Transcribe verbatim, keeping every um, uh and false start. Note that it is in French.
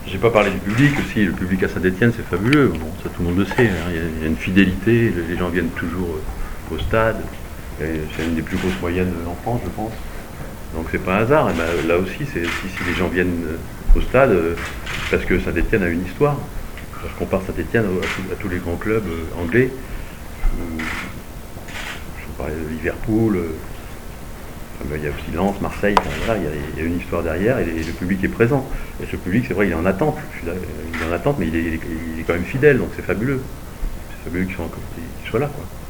J'ai pas parlé du public aussi, le public à Saint-Étienne c'est fabuleux, bon, ça tout le monde le sait, hein. il, y a, il y a une fidélité, les gens viennent toujours au stade, c'est une des plus grosses moyennes en France je pense, donc c'est pas un hasard, et ben, là aussi c'est, si, si les gens viennent au stade, parce que Saint-Étienne a une histoire, je compare Saint-Étienne à, à tous les grands clubs anglais, où, je parlais de Liverpool, il y a aussi Lens, Marseille, enfin, voilà, il, y a, il y a une histoire derrière et le public est présent. Et ce public, c'est vrai, il est en attente. Il est en attente, mais il est, il est quand même fidèle, donc c'est fabuleux. C'est fabuleux qu'il soit, qu'il soit là, quoi.